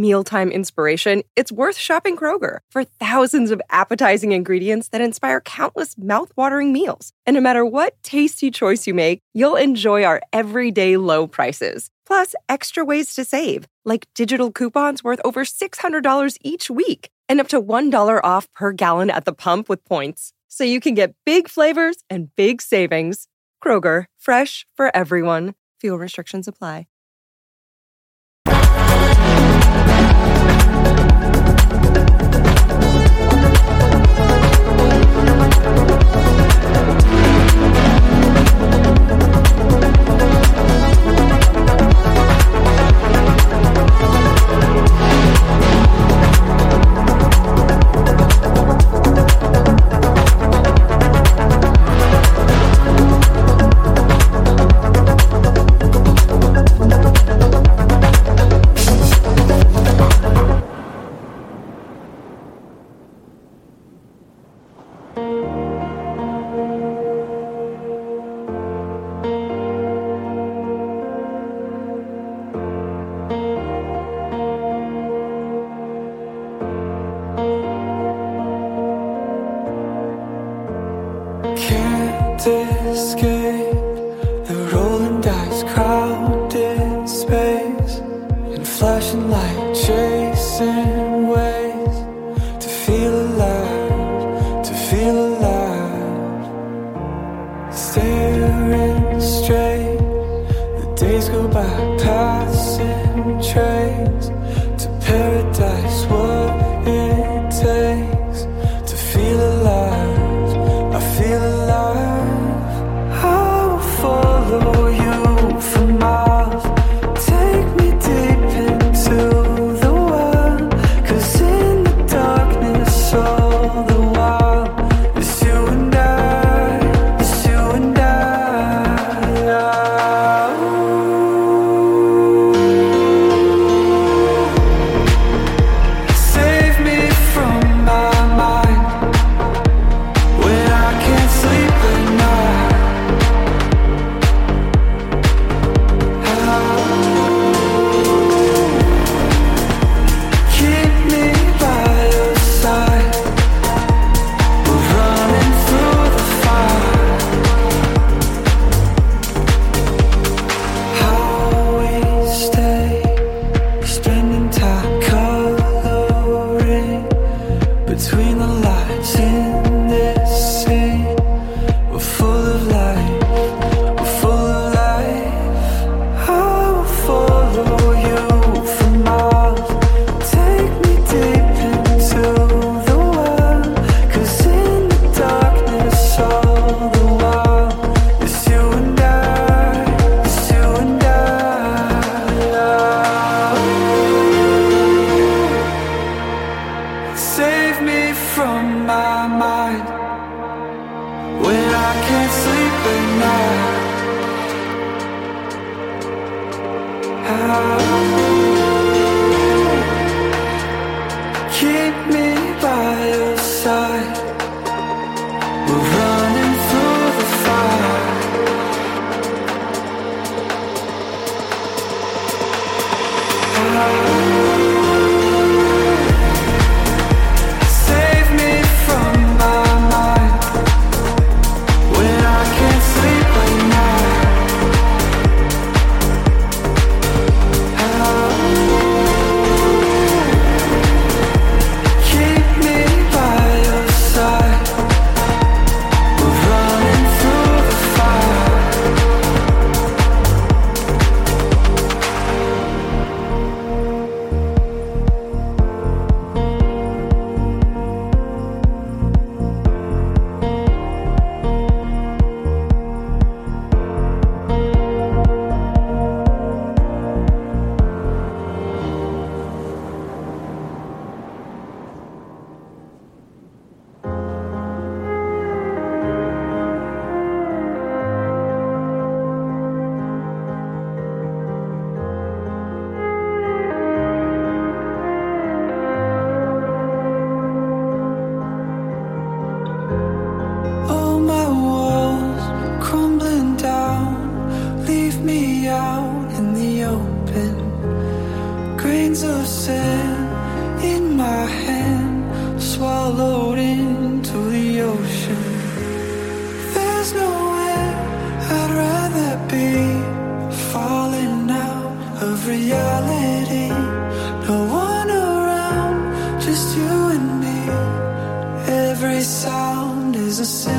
mealtime inspiration, it's worth shopping Kroger for thousands of appetizing ingredients that inspire countless mouth-watering meals. And no matter what tasty choice you make, you'll enjoy our everyday low prices. Plus, extra ways to save, like digital coupons worth over $600 each week and up to $1 off per gallon at the pump with points. So you can get big flavors and big savings. Kroger, fresh for everyone. Fuel restrictions apply.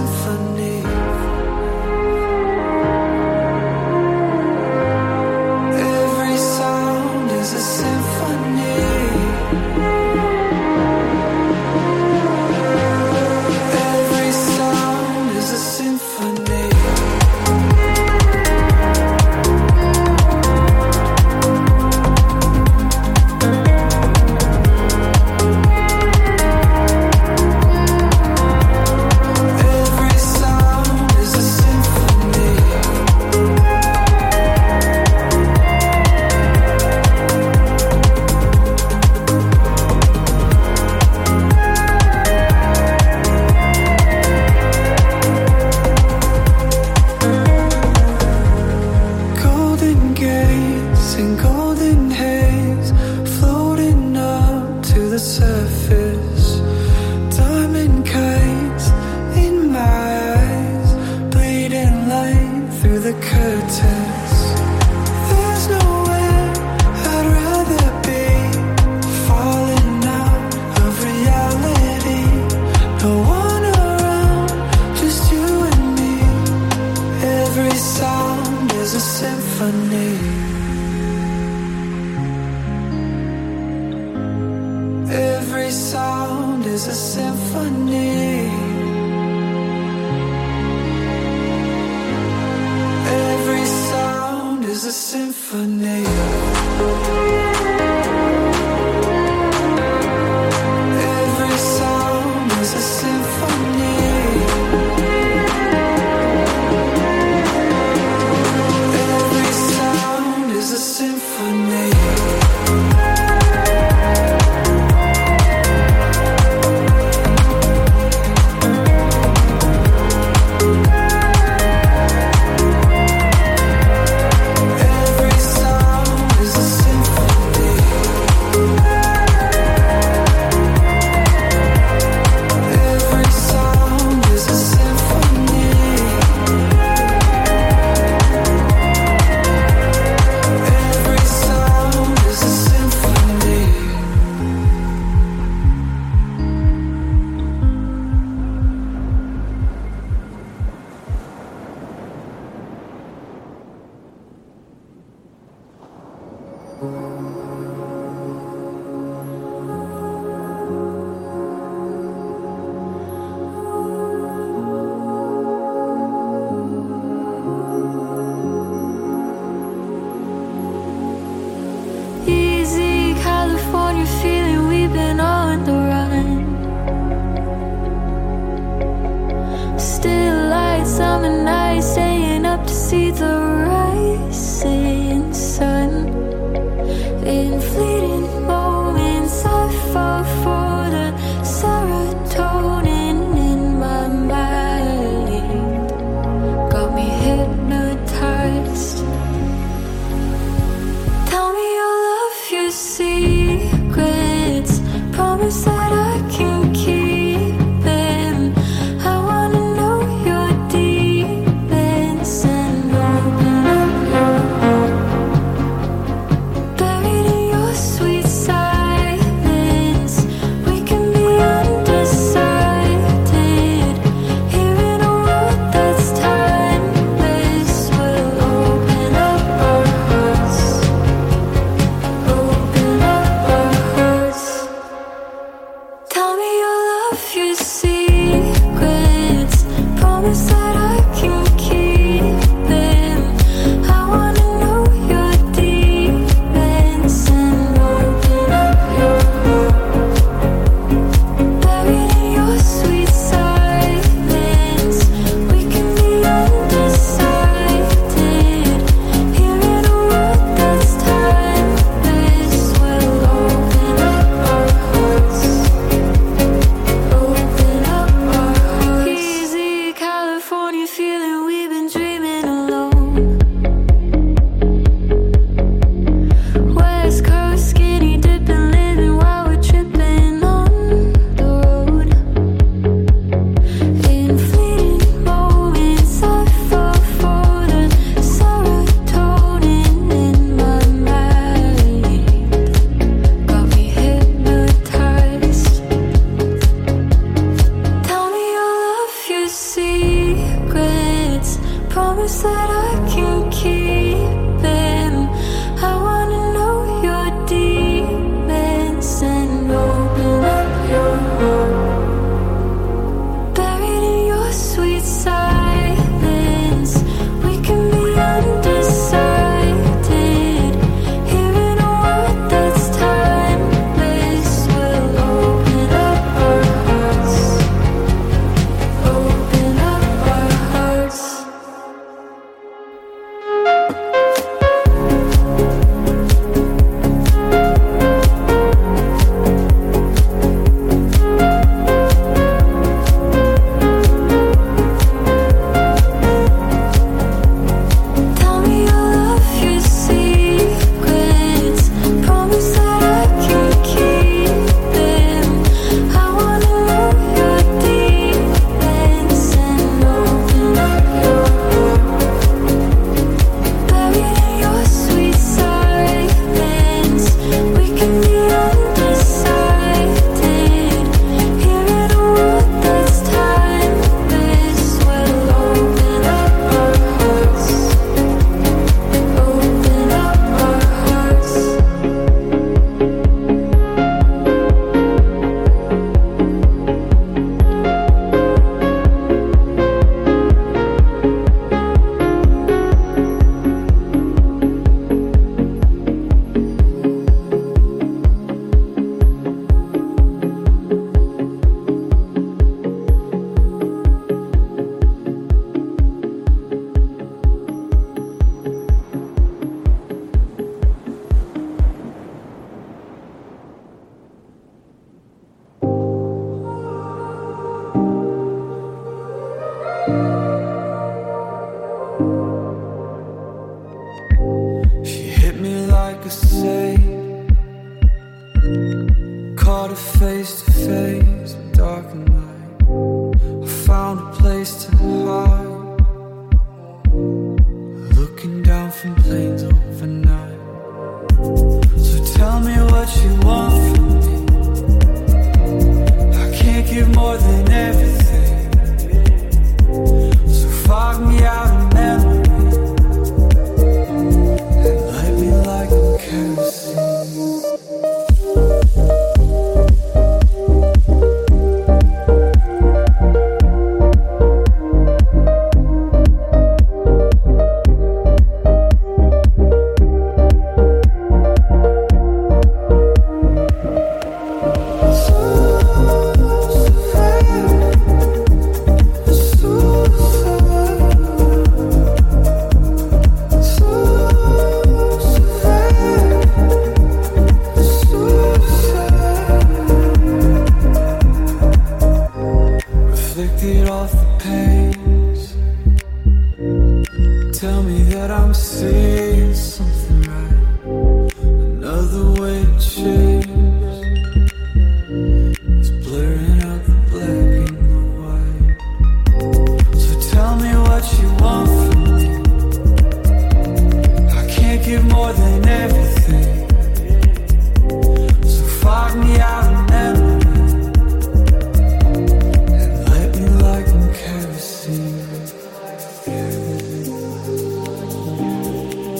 symphony. Every sound is a symphony. Every sound is a symphony. see secrets. Promise that I can keep them. I wanna know your demons and open up your heart. Buried in your sweet silence, we can be undecided. Here in a world that's timeless, we'll open up our hearts. Open up our hearts. Tell me all of your secrets. Promise that I can keep them. I wanna know your demons and open up your heart. Buried in your sweet silence, we can be undecided. Here in a world that's timeless, we'll open up our hearts. Open up our hearts. She hit me like a saint, caught her face to face with dark and light. I found a place to hide, looking down from planes overnight. So tell me what you want from me. I can't give more than everything, so fog me out in memory. Light me like kerosene. Reflected off the pains. Tell me that I'm seeing something right. Another way to change is blurring out the black and the white. So tell me what you want from me. I can't give more than everything, so fog me out in memory. Kerosene.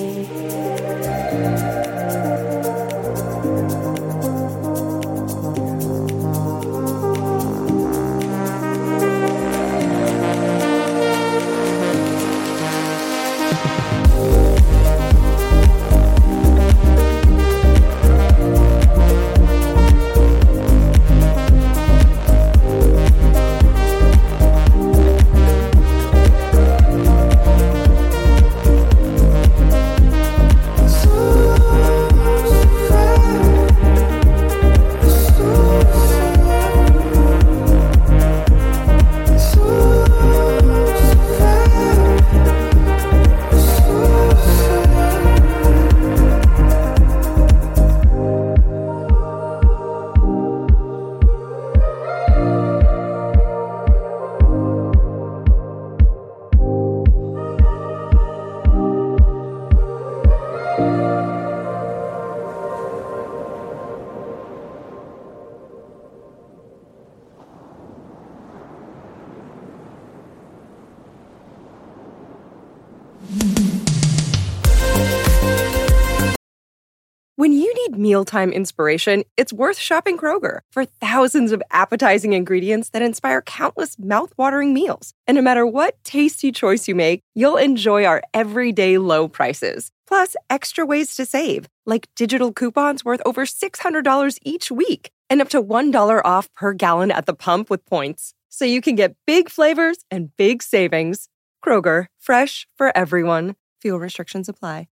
Need mealtime inspiration? It's worth shopping Kroger for thousands of appetizing ingredients that inspire countless mouth-watering meals. And no matter what tasty choice you make, you'll enjoy our everyday low prices. Plus, extra ways to save, like digital coupons worth over $600 each week and up to $1 off per gallon at the pump with points. So you can get big flavors and big savings. Kroger, fresh for everyone. Fuel restrictions apply.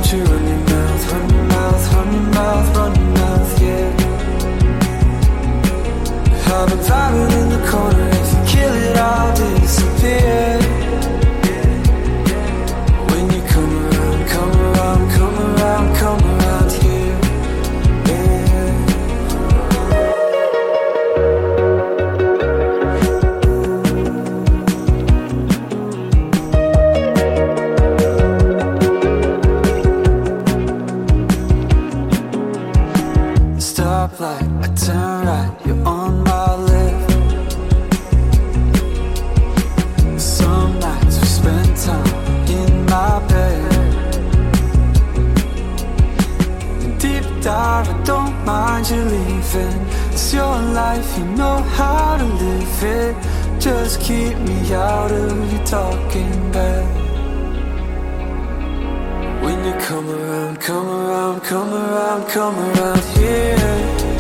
Don't you run your mouth, run your mouth, run your mouth, run your mouth, yeah. I've been vibing in the corner. If you kill it, I'll disappear. When you come around, come around, come around, come around here, yeah. Stoplight, I turn right, you're on my left. Some nights we spend time in my bed. Deep dive, I don't mind you leaving. It's your life, you know how to live it. Just keep me out of your talking bed. When you come around, come around, come around, come around here.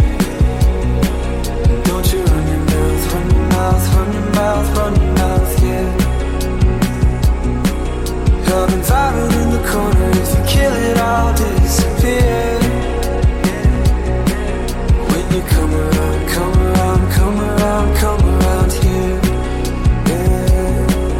Don't you run your mouth, run your mouth, run your mouth, run your mouth, yeah. I've been vibing in the corner. If you kill it, I'll disappear. When you come around, come around, come around, come around here, yeah.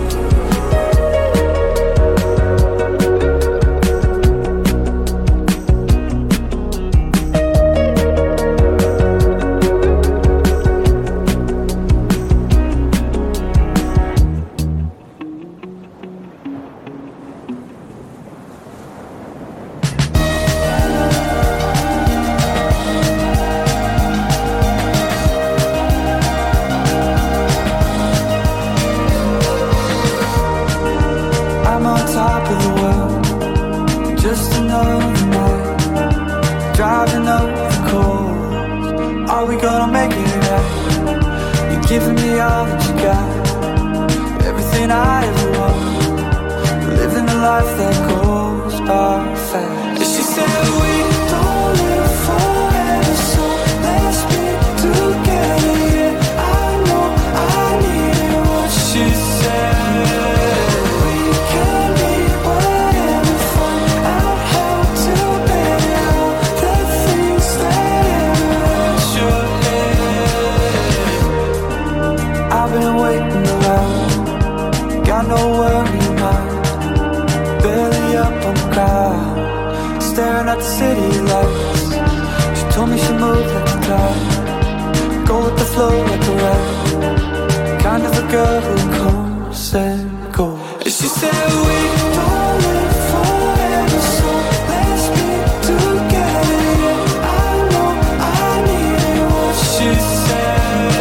I'm on top of the world, just another night, driving up the coast. Are we gonna make it right? You're giving me all that you got, everything I ever want, living a life that goes by fast. And she said we don't live forever, so let's be together, yeah. I know I need what she said. Got no worry in mind, barely up on the ground, staring at the city lights. She told me she moved like a tide, go with the flow like a ride, kind of a girl who comes and goes. And she said we don't live forever, so let's be together, yeah. I know I need what she said.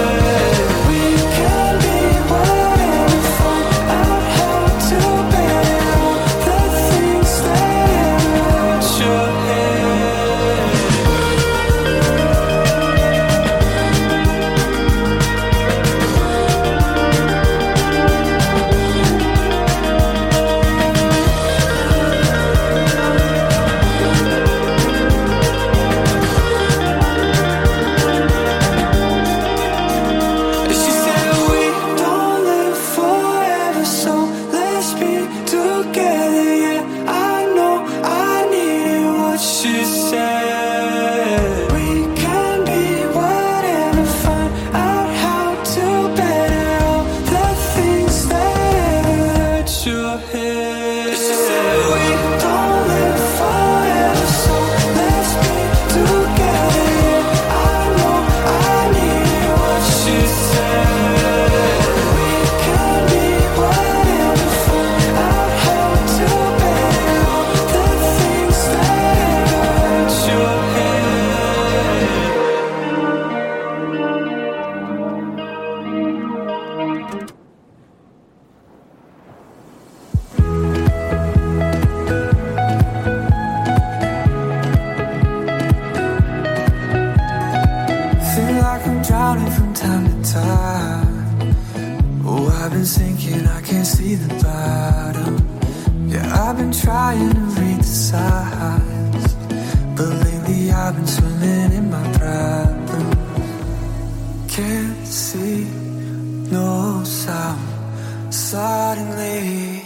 Trying to read the signs, but lately I've been swimming in my problems. Can't see no sound. Suddenly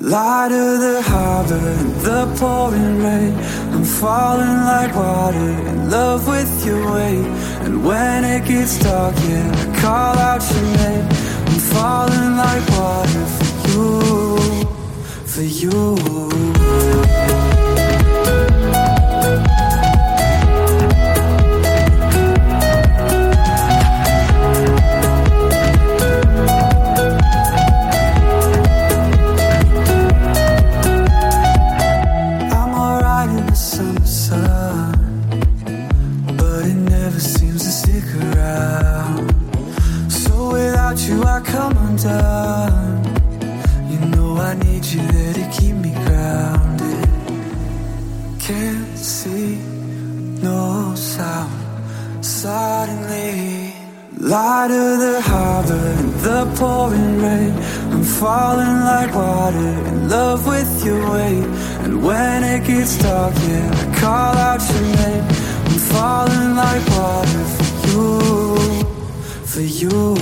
Light of the harbor, the pouring rain. I'm falling like water, in love with your way. And when it gets dark, yeah, I call out your name. I'm falling like water for you, for you. Come undone. You know I need you there to keep me grounded. Can't see, no sound. Suddenly, light of the harbor, the pouring rain. I'm falling like water, in love with your way. And when it gets dark, yeah, I call out your name. I'm falling like water for you, for you.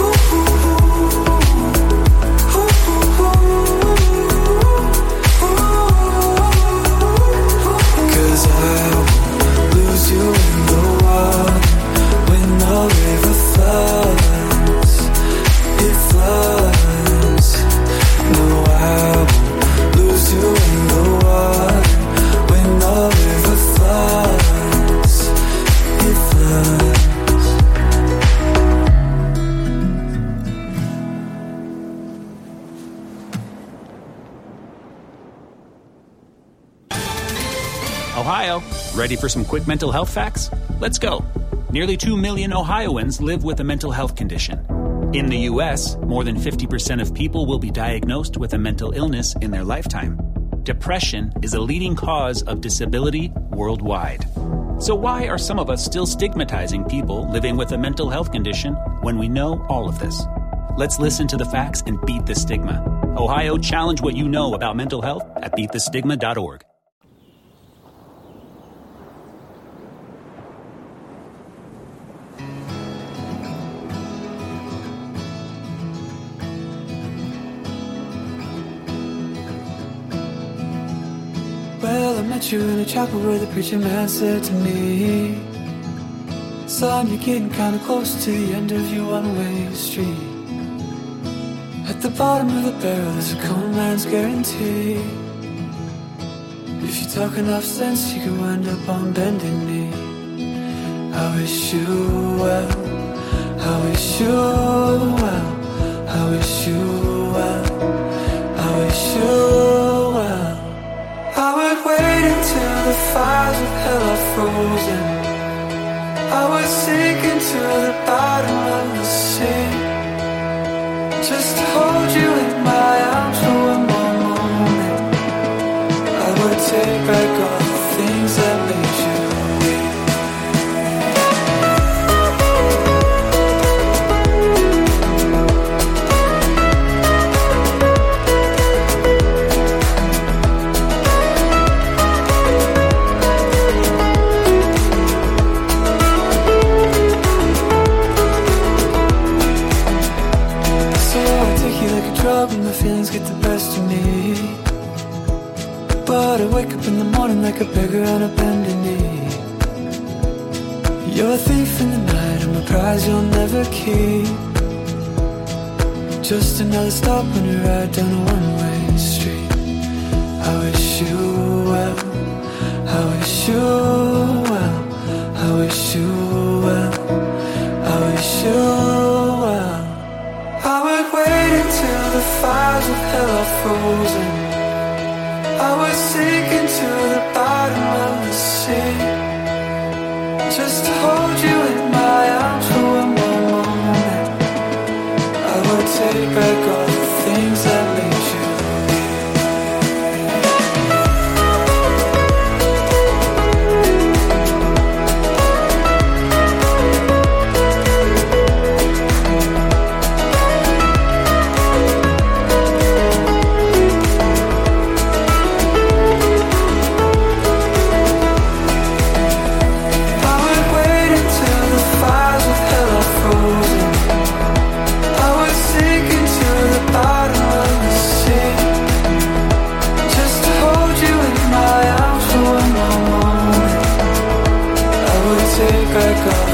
Oh, Ohio. Ready for some quick mental health facts? Let's go. Nearly 2 million Ohioans live with a mental health condition. In the U.S., more than 50% of people will be diagnosed with a mental illness in their lifetime. Depression is a leading cause of disability worldwide. So why are some of us still stigmatizing people living with a mental health condition when we know all of this? Let's listen to the facts and beat the stigma. Ohio, challenge what you know about mental health at beatthestigma.org. Well, I met you in a chapel where the preacher man said to me, son, you're getting kinda close to the end of your one-way street. At the bottom of the barrel is a cold man's guarantee. If you talk enough sense, you can wind up on bended knee. I wish you well, I wish you well, I wish you well, I wish you well. I would wait until the fires of hell are frozen. I would sink into the bottom of the sea, just to hold you in my arms for one more moment. I would take back all the things that made you weak. When my feelings get the best of me, but I wake up in the morning like a beggar on a bended knee. You're a thief in the night, I'm a prize you'll never keep. Just another stop when you ride down a one-way street. I wish you well, I wish you well, I wish you well, I wish you well. I would wait until the fires of hell are frozen. I would sink into the bottom of the sea, just to hold you in my arms for one more moment. I would take back all the things that made you back up.